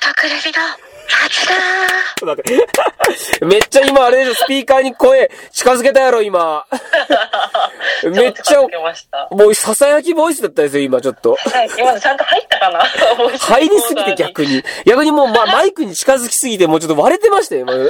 くるみのやつだー。だってめっちゃ今あれでしょ、スピーカーに声近づけたやろ、今。めっちゃ、もう囁きボイスだったですよ、今ちょっと。 はい、今ちゃんと入ったかな入りすぎて逆に。逆にもう、マイクに近づきすぎて、もうちょっと割れてましたよ、今。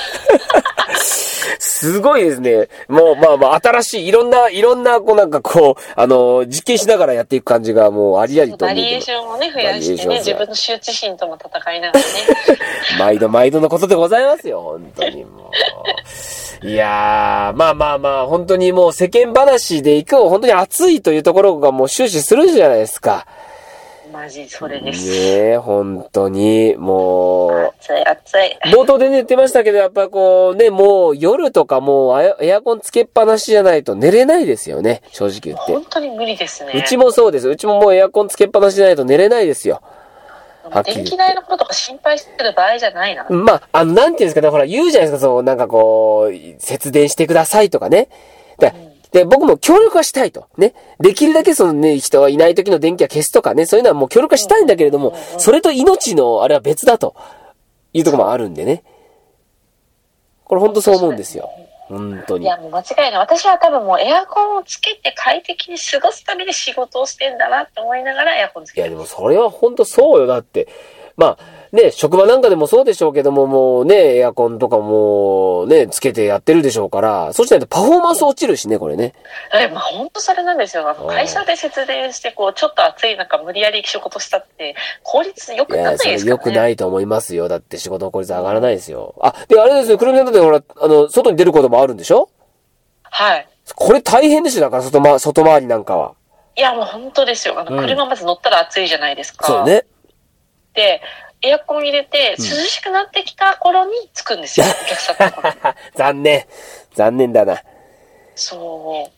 すごいですね。もう、新しい、いろんな、こうなんかこう、実験しながらやっていく感じがもうありありと。 バリエーションをね、増やしてね、自分の羞恥心とも戦いながらね。 毎度のことでございますよ、本当にもう。いやー、本当にもう世間話でいく、本当に熱いというところがもう終始するじゃないですか。 マジそれです。 ねえ、本当に、もう。 暑い。 冒頭でね言ってましたけど、やっぱこうね、もう夜とかもうエアコンつけっぱなしじゃないと寝れないですよね、正直言って。 本当に無理ですね。 うちもそうです。うちももうエアコンつけっぱなしじゃないと寝れないですよ。 電気代のこととか心配してる場合じゃないな。 なんていうんですかね、ほら言うじゃないですか、そう、なんかこう、節電してくださいとかね。で、僕も協力はしたいと。ね。できるだけそのね、人がいない時の電気は消すとかね、そういうのはもう協力はしたいんだけれども、それと命のあれは別だというところもあるんでね。これ本当そう思うんですよ。本当に。 いや、もう間違いない。私は多分もうエアコンをつけて快適に過ごすために仕事をしてんだなって思いながらエアコンつけてる。 いや、でもそれは本当そうよ。だって。ね、職場なんかでもそうでしょうけども、もうね、エアコンとかもね、つけてやってるでしょうから、そうしないとパフォーマンス落ちるしね、これね。 本当それなんですよ。会社で節電して、ちょっと暑い中無理やり仕事したって、効率良くならないですからね。いや、それ良くないと思いますよ。だって仕事の効率上がらないですよ。で、あれですよ、くるみさんだってほら、外に出ることもあるんでしょ？ はい。 これ大変ですよ、だから外回りなんかは。 いや、もう本当ですよ。車まず乗ったら暑いじゃないですか。 そうね。 で、エアコン入れて、涼しくなってきた頃に着くんですよ、お客さんのところ。 残念だな。 そう、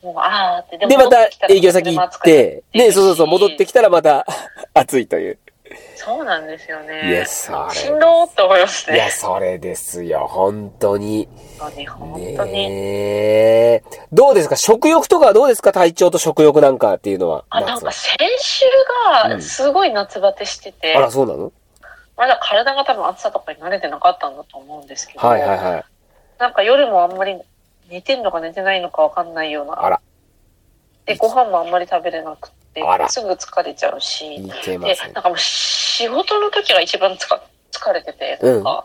もう、って。 で、また営業先行って、ね、そう、戻ってきたらまた暑いという。 そうなんですよね。 いや、それ。 しんどーって思いますね。 いや、それですよ、本当に。 本当に。 ねえ。どうですか？食欲とかはどうですか？体調と食欲なんかっていうのは。 なんか先週がすごい夏バテしてて。 あら、そうなの？ まだ体が多分暑さとかに慣れてなかったんだと思うんですけど。 はいはいはい。 なんか夜もあんまり寝てんのか寝てないのかわかんないような。 あら。 で、ご飯もあんまり食べれなくて、すぐ疲れちゃうし。で、なんかもう仕事の時が一番疲れてて、なんか、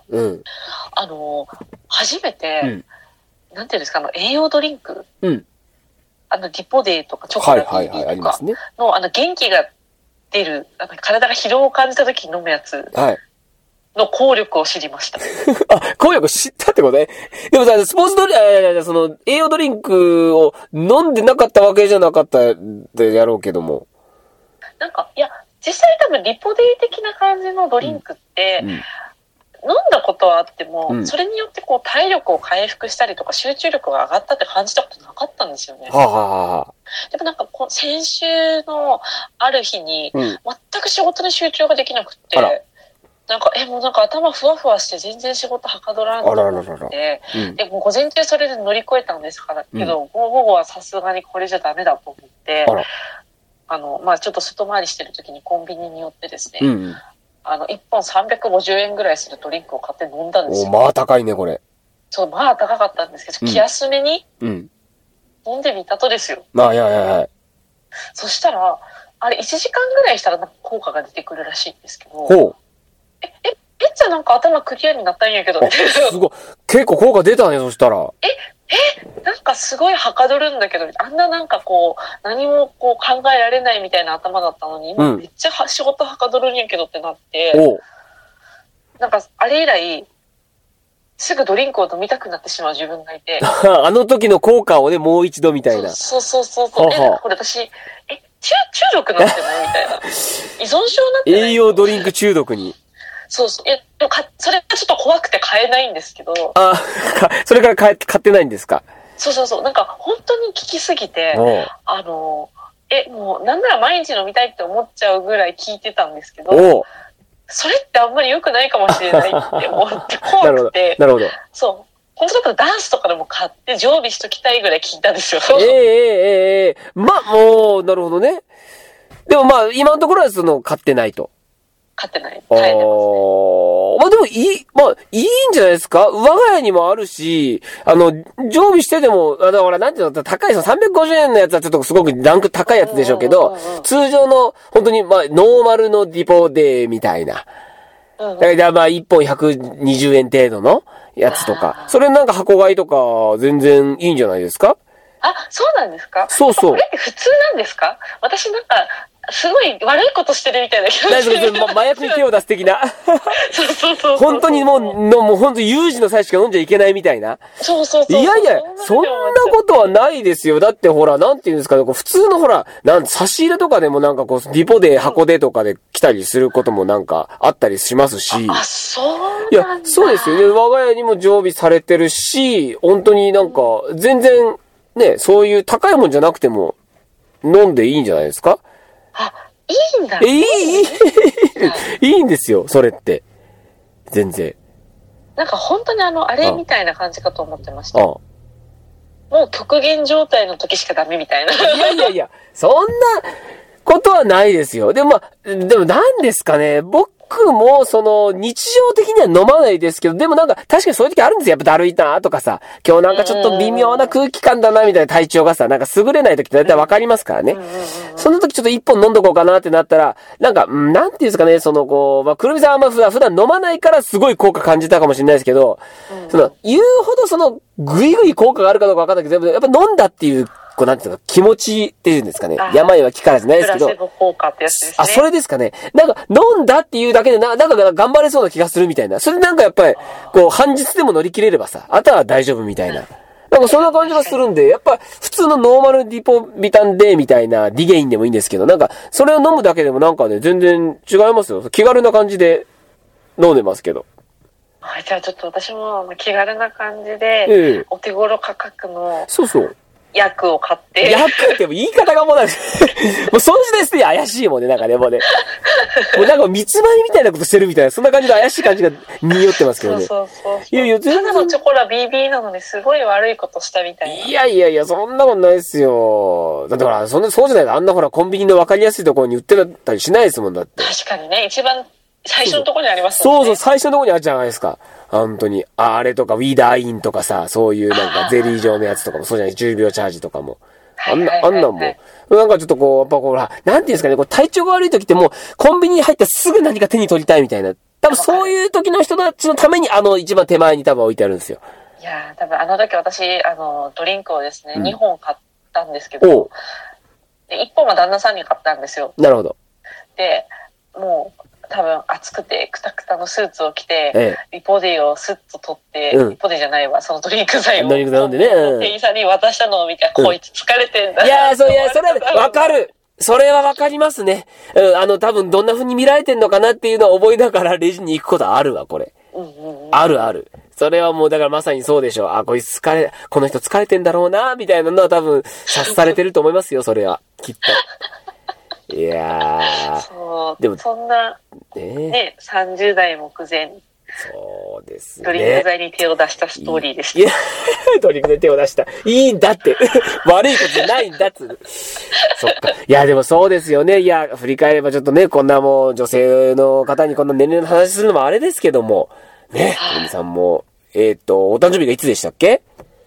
初めて、なんていうんですか、栄養ドリンク、リポデーとかチョコラティーとかの、元気が出る、体が疲労を感じた時に飲むやつの効力を知りました。 効力知ったってことね。でもさ、スポーツドリンク、その、栄養ドリンクを飲んでなかったわけじゃなかったでやろうけども。 なんか、いや、実際多分リポデー的な感じのドリンクって、飲んだことはあっても、それによって体力を回復したりとか集中力が上がったって感じたことなかったんですよね。でもなんか先週のある日に、全く仕事に集中ができなくって、なんか、もうなんか頭ふわふわして全然仕事はかどらんと思って、で、もう午前中それで乗り越えたんですから、けど、午後はさすがにこれじゃダメだと思って、ちょっと外回りしてる時にコンビニに寄ってですね、1本350円ぐらいするドリンクを買って飲んだんですよ。 高いね、これ。 そう、高かったんですけど、気休めに飲んでみたとですよ。そしたら、あれ1時間ぐらいしたら効果が出てくるらしいんですけど、めっちゃなんか頭クリアになったんやけど。 すごい。結構効果出たね、そしたら。 なんかすごいはかどるんだけど、あんななんか何も考えられないみたいな頭だったのに、今めっちゃ仕事はかどるんやけどってなって、なんかあれ以来、すぐドリンクを飲みたくなってしまう自分がいて。 あの時の効果をね、もう一度みたいな。 そう。これ私、中毒なってないみたいな。依存症になってない？ 栄養ドリンク中毒に。 そう。でもそれがちょっと怖くて買えないんですけど。 それから買ってないんですか？ そう。なんか本当に効きすぎて、もうなんなら毎日飲みたいって思っちゃうぐらい効いてたんですけど、それってあんまり良くないかもしれないって思って怖くて。 なるほど。 そう。本当だったらダンスとかでも買って常備しときたいぐらい効いたんですよ。 もう、なるほどね。でも今のところは買ってないと。 買ってない。耐えてますね。 まあ、いいんじゃないですか？我が家にもあるし、常備してでも、だから、なんていうの、高い、350円のやつはちょっとすごくランク高いやつでしょうけど、通常の、本当に、まあ、ノーマルのディポデーみたいな。だからまあ、1本120円程度のやつとか、それなんか箱買いとか、全然いいんじゃないですか？ あ、そうなんですか？ そうそう。 これって普通なんですか？私なんか、すごい悪いことしてるみたいな気がする。 麻薬に手を出す的な。 そう。 本当にもう本当に有事の際しか飲んじゃいけないみたいな。 そう。 いやいや、そんなことはないですよ。だってほら、なんていうんですかね、普通のほら、差し入れとかでもなんかこう、ディポで箱でとかで来たりすることもなんかあったりしますし。 あ、そうなんだ。 いや、そうですよね。我が家にも常備されてるし、本当になんか、全然、ね、そういう高いもんじゃなくても、飲んでいいんじゃないですか？ あ、いいんだ。 いいんですよ、それって。全然。 なんか本当にあれみたいな感じかと思ってました。 ああ、 もう極限状態の時しかダメみたいな。 いや、そんなことはないですよ。でも何ですかね、僕も日常的には飲まないですけど、でもなんか確かにそういう時あるんですよ。やっぱだるいなとかさ、今日なんかちょっと微妙な空気感だなみたいな体調がさ、なんか優れない時って大体わかりますからね。その時ちょっと一本飲んどこうかなってなったら、なんか、なんていうんですかね、まあ、くるみさんはあんま普段飲まないからすごい効果感じたかもしれないですけど、言うほどぐいぐい効果があるかどうかわかんないけど、やっぱ飲んだっていう、なんていうか、気持ちっていうんですかね。病は気からじゃないですけど。 プラセボ効果ってやつですね。 それですかね。なんか、飲んだっていうだけでなんか頑張れそうな気がするみたいな。それなんかやっぱり、半日でも乗り切れればさ、あとは大丈夫みたいな。なんかそんな感じがするんで、やっぱ普通のノーマルディポビタン D みたいなディゲインでもいいんですけど、なんか、それを飲むだけでもなんかね、全然違いますよ。気軽な感じで飲んでますけど。 はい、じゃあちょっと私も気軽な感じで、お手頃価格の。 そう。 薬を買って。 薬っても言い方がもうなんか、もうその時点で怪しいもんね、なんかね、もうね。もうなんか見つまりみたいなことしてるみたいな、そんな感じの怪しい感じが匂ってますけどね。 そう。 いや、 ただのチョコラ BB なのにすごい悪いことしたみたいな。 いや、そんなことないですよ。だってほら、そうじゃないとあんなほら、コンビニの分かりやすいところに売ってたりしないですもんだって。 確かにね、一番最初のところにありますもんね。 そう、最初のところにあるじゃないですか。本当に。あれとか、ウィーダーインとかさ、そういうなんかゼリー状のやつとかもそうじゃない、10秒チャージとかも。あんなんも。なんかちょっとやっぱほら、なんていうんですかね、体調が悪い時ってもう、コンビニに入ったらすぐ何か手に取りたいみたいな。多分そういう時の人たちのために一番手前に多分置いてあるんですよ。 いやー、多分時私、ドリンクをですね、2本買ったんですけど、で1本は旦那さんに買ったんですよ。 なるほど。 で、もう、多分暑くてクタクタのスーツを着て、リポディをスッと取って、リポディじゃないわ、そのドリンク剤を飲んでね、 店員さんに渡したのを見て、こいつ疲れてんだ。 いや、それはわかる。それはわかりますね。多分どんな風に見られてんのかなっていうのを覚えながらレジに行くことあるわ、これ。ある。それはもうだからまさにそうでしょう。この人疲れてんだろうな、みたいなのは多分察されてると思いますよ、それは。きっと。いやー。 そう。でも、そんな、ね、30代目前。 そうですね。 ドリンク剤に手を出したストーリーでした。 いや、ドリンクで手を出した。いいんだって。悪いことじゃないんだっつ。そっか。いや、でもそうですよね。いや、振り返ればちょっとね、こんなもう女性の方にこんな年齢の話するのもあれですけども。ね、トミさんも、お誕生日がいつでしたっけ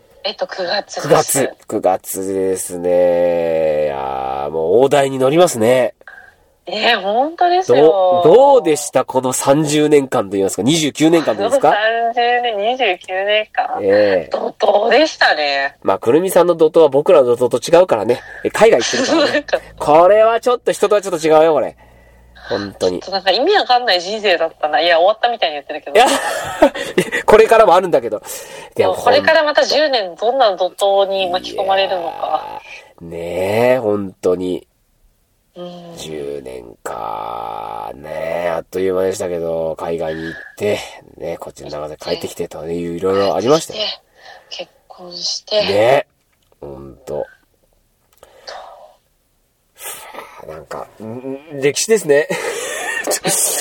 ？9月です。 9月ですね。いやもう大台に乗りますね。 本当ですよ。 どうでしたこの30年間と言いますか、29年間と言いますか ？30年、29年間。怒涛でしたね。 まあ、くるみさんの怒涛は僕らの怒涛と違うからね。海外行ってるからね。これはちょっと人とはちょっと違うよ、これ。本当に。 なんか意味わかんない人生だったな。いや、終わったみたいに言ってるけど。いや、 これからもあるんだけど。 でもこれからまた10年どんな怒涛に巻き込まれるのか。 ねえ、本当に。10年か。ねえ、あっという間でしたけど、海外に行って、ねこっちの長瀬帰ってきてといういろいろありましたよ。 結婚して。 ねえ、ほんと。なんか、歴史ですね。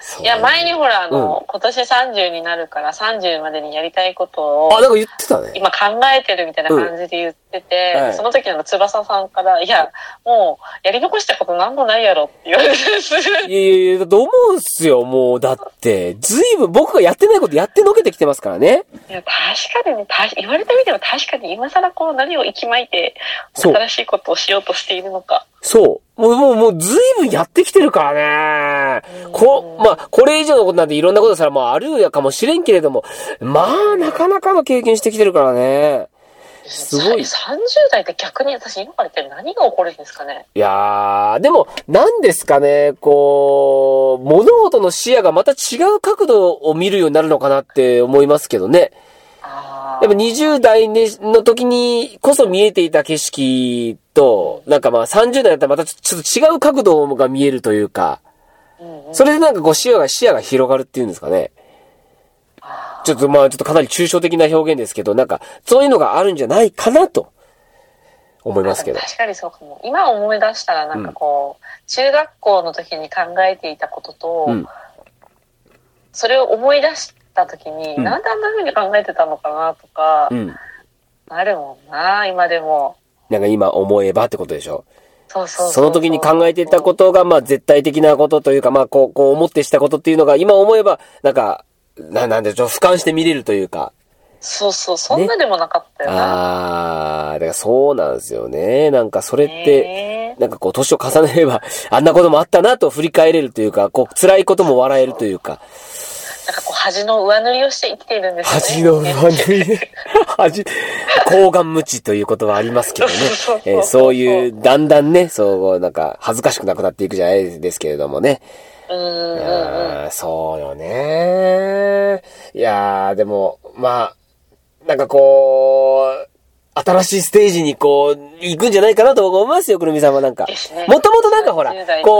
いや、前にほら、今年30になるから30までにやりたいことを、 なんか言ってたね。 今考えてるみたいな感じで言ってて、その時翼さんから、いや、もう、やり残したことなんもないやろって言われてる。 いや、だと思うんすよ、もう。だって、ずいぶん僕がやってないことやってのけてきてますからね。 いや、確かにね、言われてみても確かに今更何を息巻いて、新しいことをしようとしているのか。 そう。もう、ずいぶんやってきてるからね。これ以上のことなんていろんなことしたらあるやかもしれんけれども、なかなかの経験してきてるからね。すごい。 30代って逆に私今から言って何が起こるんですかね。 いやー、でも、なんですかね、物事の視野がまた違う角度を見るようになるのかなって思いますけどね。やっぱ20代の時にこそ見えていた景色と、なんか30代だったらまたちょっと違う角度が見えるというか、それでなんか視野が広がるっていうんですかね。ちょっとかなり抽象的な表現ですけど、なんか、そういうのがあるんじゃないかなと、思いますけど。 確かにそうかも。今思い出したらなんか中学校の時に考えていたことと、それを思い出した時に、なんであんな風に考えてたのかなとか、あるもんな、今でも。 なんか今思えばってことでしょ。 そう。 その時に考えてたことが、絶対的なことというか、こう思ってしたことっていうのが、今思えば、なんか、なんでしょう、俯瞰して見れるというか。 そう、そんなでもなかったよな。 だからそうなんですよね。なんかそれって、なんか年を重ねれば、あんなこともあったなと振り返れるというか、辛いことも笑えるというか。 なんか恥の上塗りをして生きているんですよね。 恥の上塗り厚顔無知ということはありますけどね。そういう、だんだんね、なんか、恥ずかしくなくなっていくじゃないですけれどもね。そうよね。いやー、でも、なんか新しいステージに行くんじゃないかなと思いますよ、くるみさんはなんか。もともとなんかほら、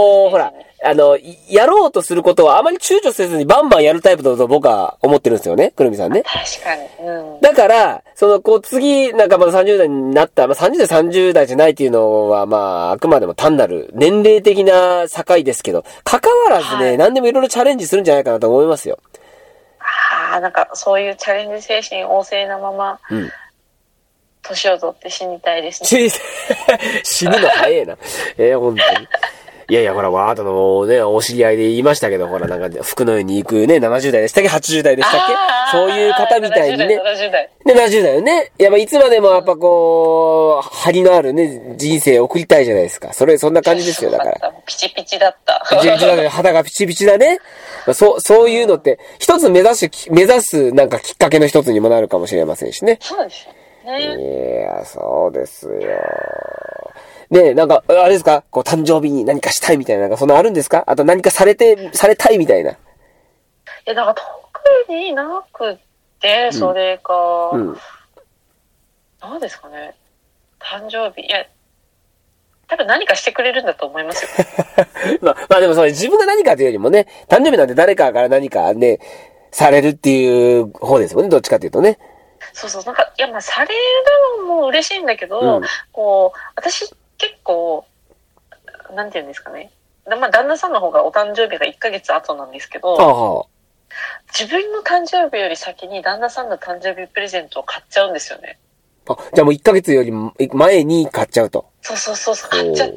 やろうとすることはあまり躊躇せずにバンバンやるタイプだと僕は思ってるんですよね、くるみさんね。 確かに。 だから、次、なんか30代になった、30代30代じゃないっていうのは、あくまでも単なる年齢的な境ですけど、関わらずね、何でもいろいろチャレンジするんじゃないかなと思いますよ。 なんかそういうチャレンジ精神旺盛なまま、年を取って死にたいですね。 死ぬの早いな。本当に。いや、ほら、あとのね、お知り合いで言いましたけど、ほら、なんか、福の湯に行くね、70代でしたっけ ?80 代でしたっけそういう方みたいにね。 70代。 70代よね。やっぱいつまでもやっぱ張りのあるね、人生を送りたいじゃないですか。そんな感じですよ、だから。 ピチピチだった。 ピチピチだね。肌がピチピチだね。そういうのって、一つ目指すなんかきっかけの一つにもなるかもしれませんしね。 そうですよね。 いや、そうですよ。ねなんか、あれですか誕生日に何かしたいみたいな、なんかそんなあるんですかあと何かされたいみたいな。 なんか特になくて、それか、何ですかね。誕生日。多分何かしてくれるんだと思いますよ。 でも自分が何かというよりもね、誕生日なんて誰かから何かね、されるっていう方ですもんね、どっちかっていうとね。 そう、なんか、されるのも嬉しいんだけど、私結構、なんていうんですかね。旦那さんの方がお誕生日が1ヶ月後なんですけど、自分の誕生日より先に旦那さんの誕生日プレゼントを買っちゃうんですよね。 じゃあもう1ヶ月より前に買っちゃうと。 そう、買っちゃって、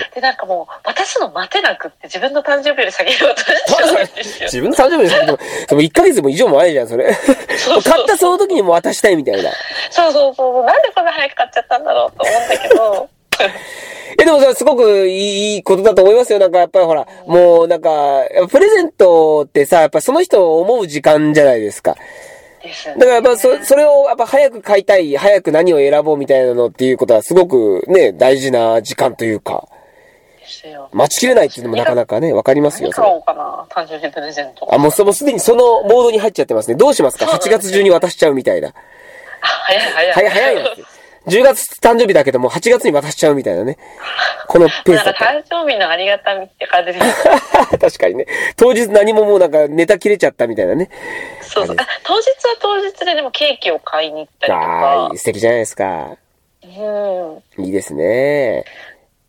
で、なんかもう、渡すの待てなくって、自分の誕生日より先に渡しちゃうんですよ。 自分の誕生日より先でも1ヶ月も以上も前じゃん、それ。買ったその時にも渡したいみたいな。 そう、なんでこんな早く買っちゃったんだろうと思うんだけど。 でもそれすごくいいことだと思いますよ。なんかやっぱりほら、もうなんか、プレゼントってさ、やっぱその人を思う時間じゃないですか。だからやっぱそれをやっぱ早く買いたい、早く何を選ぼうみたいなのっていうことはすごくね、大事な時間というか。待ちきれないっていうのもなかなかね、わかりますよ。 何買おうかな、誕生日プレゼント。 もうすでにそのモードに入っちゃってますね。どうしますか ?8 月中に渡しちゃうみたいな。早いやつ。10月誕生日だけども8月に渡しちゃうみたいなね。このペースだった。 誕生日のありがたみって感じです。 確かにね。当日何ももうなんかネタ切れちゃったみたいなね。 そう。当日は当日ででもケーキを買いに行ったりとか。 素敵じゃないですか。いいですね。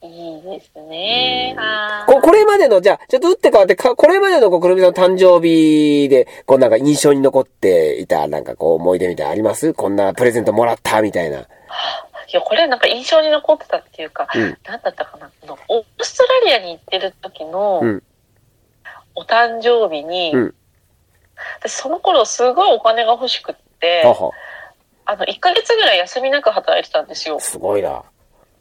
いいですね。 これまでの、じゃあ、ちょっと打って変わって、これまでのくるみさんの誕生日で、なんか印象に残っていた、なんか思い出みたいなのあります？こんなプレゼントもらった、みたいな。 いや、これはなんか印象に残ってたっていうか、なんだったかな。オーストラリアに行ってる時の、お誕生日に、私その頃すごいお金が欲しくって、1ヶ月ぐらい休みなく働いてたんですよ。 すごいな。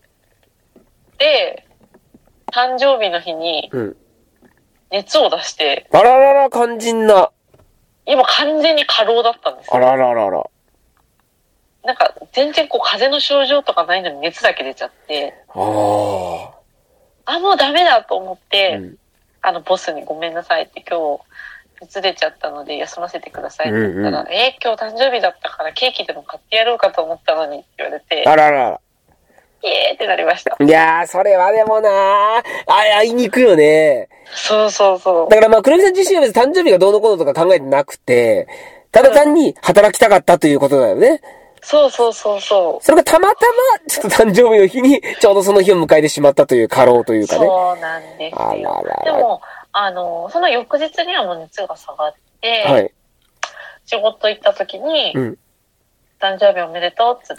で、誕生日の日に、熱を出して、 あららら、肝心な。 今完全に過労だったんですよ。 あらららら。 なんか、全然風邪の症状とかないのに熱だけ出ちゃって、もうダメだと思って、ボスにごめんなさいって今日、熱出ちゃったので休ませてくださいって言ったら、今日誕生日だったからケーキでも買ってやろうかと思ったのにって言われて、 あららら。 イエーってなりました。 いやー、それはでもなー、会いに行くよね。 そうそうそう。 だからくるみさん自身は別に誕生日がどうのこうのとか考えてなくて、ただ単に働きたかったということだよね。 そうそうそうそう。 それがたまたま、ちょっと誕生日の日に、ちょうどその日を迎えてしまったという過労というかね。 そうなんですよ。でも、その翌日にはもう熱が下がって、仕事行った時に、誕生日おめでとうっつって、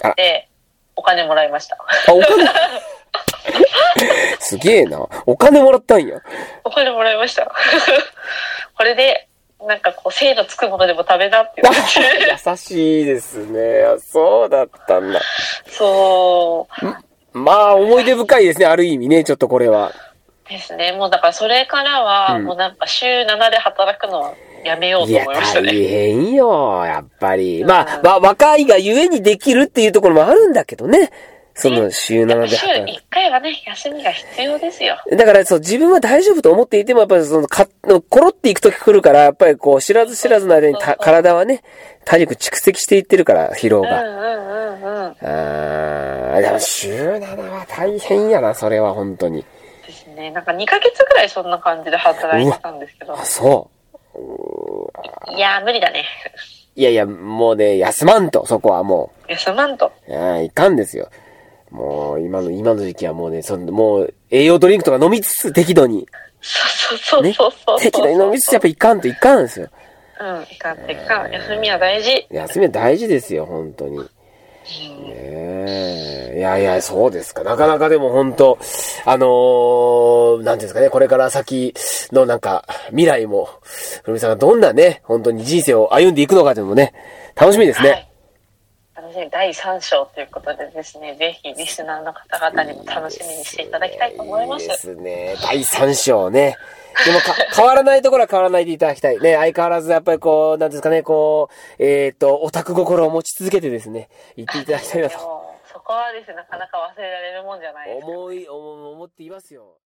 お金もらいました。 お金すげえな。お金もらったんや。 お金もらいました。これで、なんか精のつくものでも食べなって言われて。 優しいですね。そうだったんだ。 そう。 まあ、思い出深いですね。ある意味ね、ちょっとこれは。 ですね。もうだからそれからは、もうなんか週7で働くのはやめようと思いましたね。 いや、大変よ、やっぱり。まあ、若いがゆえにできるっていうところもあるんだけどね。その週7で働く。週1回はね、休みが必要ですよ。 だから自分は大丈夫と思っていても、やっぱりコロっていくとき来るから、やっぱり知らず知らずの間に体はね、体力蓄積していってるから、疲労が。でも週7は大変やな、それは本当に。 ですね。なんか2ヶ月ぐらいそんな感じで働いてたんですけど。 そう。 いやー、無理だね。 いや、もうね、休まんと、そこはもう。休まんと。 いかんですよ。もう、今の時期はもうね、もう、栄養ドリンクとか飲みつつ、適度に。 そう。 適度に飲みつつ、やっぱいかんですよ。 いかんといかん。休みは大事。 休みは大事ですよ、本当に。いや、そうですか。なかなかでも本当なんていうんですかね、これから先のなんか、未来も、ふるみさんがどんなね、本当に人生を歩んでいくのかというのもね、楽しみですね。 第3章ということでですね、ぜひリスナーの方々にも楽しみにしていただきたいと思います。 いいですね。第3章ね。でも変わらないところは変わらないでいただきたい。ね、相変わらずやっぱりなんですかね、オタク心を持ち続けてですね、言っていただきたいなと。 そこはですね、なかなか忘れられるもんじゃないですか、ね。 思っていますよ。